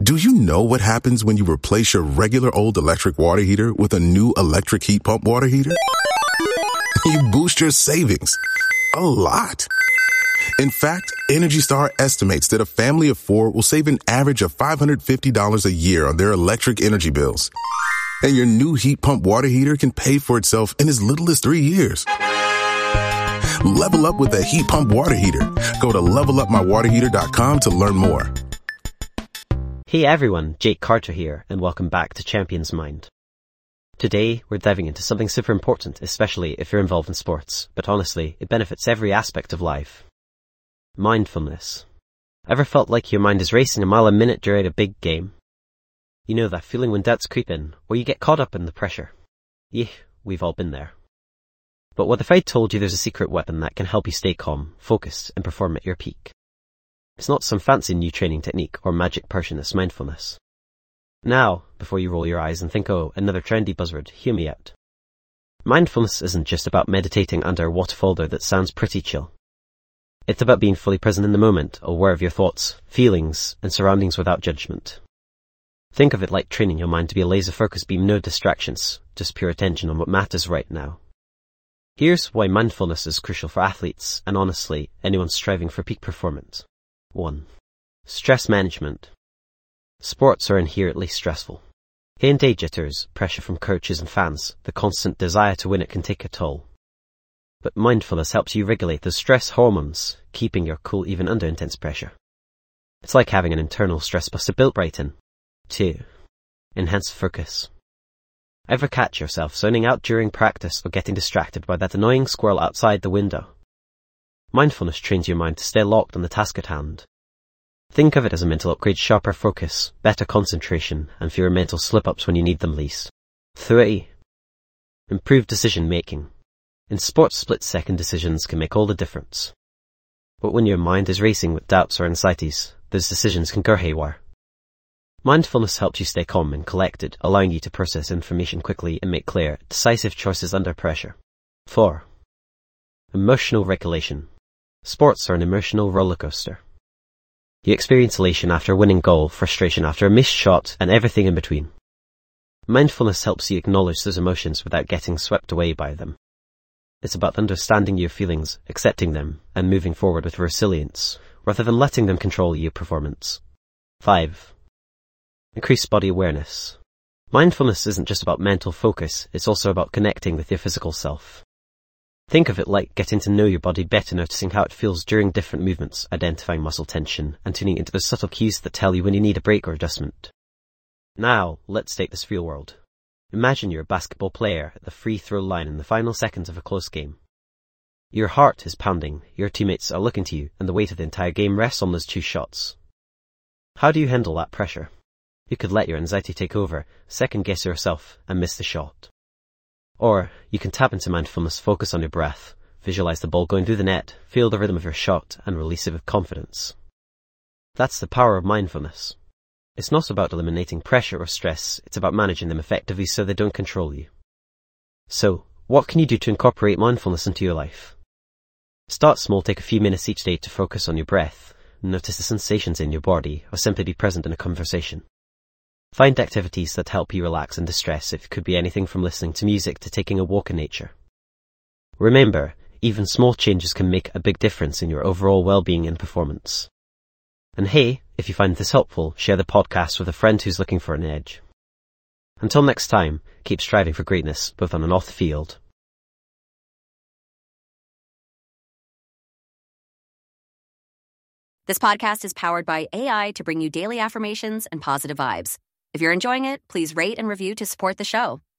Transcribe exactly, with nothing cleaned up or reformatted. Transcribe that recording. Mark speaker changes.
Speaker 1: Do you know what happens when you replace your regular old electric water heater with a new electric heat pump water heater? You boost your savings a lot. In fact, Energy Star estimates that a family of four will save an average of five hundred fifty dollars a year on their electric energy bills. And your new heat pump water heater can pay for itself in as little as three years. Level up with a heat pump water heater. Go to level up my water heater dot com to learn more.
Speaker 2: Hey everyone, Jake Carter here, and welcome back to Champions Mind. Today, we're diving into something super important, especially if you're involved in sports, but honestly, it benefits every aspect of life. Mindfulness. Ever felt like your mind is racing a mile a minute during a big game? You know that feeling when doubts creep in, or you get caught up in the pressure. Yeah, we've all been there. But what if I told you there's a secret weapon that can help you stay calm, focused, and perform at your peak? It's not some fancy new training technique or magic potion, it's mindfulness. Now, before you roll your eyes and think, oh, another trendy buzzword, hear me out. Mindfulness isn't just about meditating under a waterfall that sounds pretty chill. It's about being fully present in the moment, aware of your thoughts, feelings, and surroundings without judgment. Think of it like training your mind to be a laser-focused beam, no distractions, just pure attention on what matters right now. Here's why mindfulness is crucial for athletes, and honestly, anyone striving for peak performance. one. Stress management. Sports are inherently stressful. Game-day jitters, pressure from coaches and fans, the constant desire to win it can take a toll. But mindfulness helps you regulate those stress hormones, keeping your cool even under intense pressure. It's like having an internal stress buster built right in. two. Enhanced focus. Ever catch yourself zoning out during practice or getting distracted by that annoying squirrel outside the window? Mindfulness trains your mind to stay locked on the task at hand. Think of it as a mental upgrade, sharper focus, better concentration, and fewer mental slip-ups when you need them least. three. Improved decision-making. In sports, split-second decisions can make all the difference. But when your mind is racing with doubts or anxieties, those decisions can go haywire. Mindfulness helps you stay calm and collected, allowing you to process information quickly and make clear, decisive choices under pressure. four. Emotional regulation. Sports are an emotional roller coaster. You experience elation after a winning goal, frustration after a missed shot, and everything in between. Mindfulness helps you acknowledge those emotions without getting swept away by them. It's about understanding your feelings, accepting them, and moving forward with resilience, rather than letting them control your performance. five. Increased body awareness. Mindfulness isn't just about mental focus, it's also about connecting with your physical self. Think of it like getting to know your body better, noticing how it feels during different movements, identifying muscle tension, and tuning into the subtle cues that tell you when you need a break or adjustment. Now, let's take this real world. Imagine you're a basketball player at the free throw line in the final seconds of a close game. Your heart is pounding, your teammates are looking to you, and the weight of the entire game rests on those two shots. How do you handle that pressure? You could let your anxiety take over, second-guess yourself, and miss the shot. Or, you can tap into mindfulness, focus on your breath, visualize the ball going through the net, feel the rhythm of your shot, and release it with confidence. That's the power of mindfulness. It's not about eliminating pressure or stress, it's about managing them effectively so they don't control you. So, what can you do to incorporate mindfulness into your life? Start small, take a few minutes each day to focus on your breath, notice the sensations in your body, or simply be present in a conversation. Find activities that help you relax and distress. It could be anything from listening to music to taking a walk in nature. Remember, even small changes can make a big difference in your overall well-being and performance. And hey, if you find this helpful, share the podcast with a friend who's looking for an edge. Until next time, keep striving for greatness, both on and off the field.
Speaker 3: This podcast is powered by A I to bring you daily affirmations and positive vibes. If you're enjoying it, please rate and review to support the show.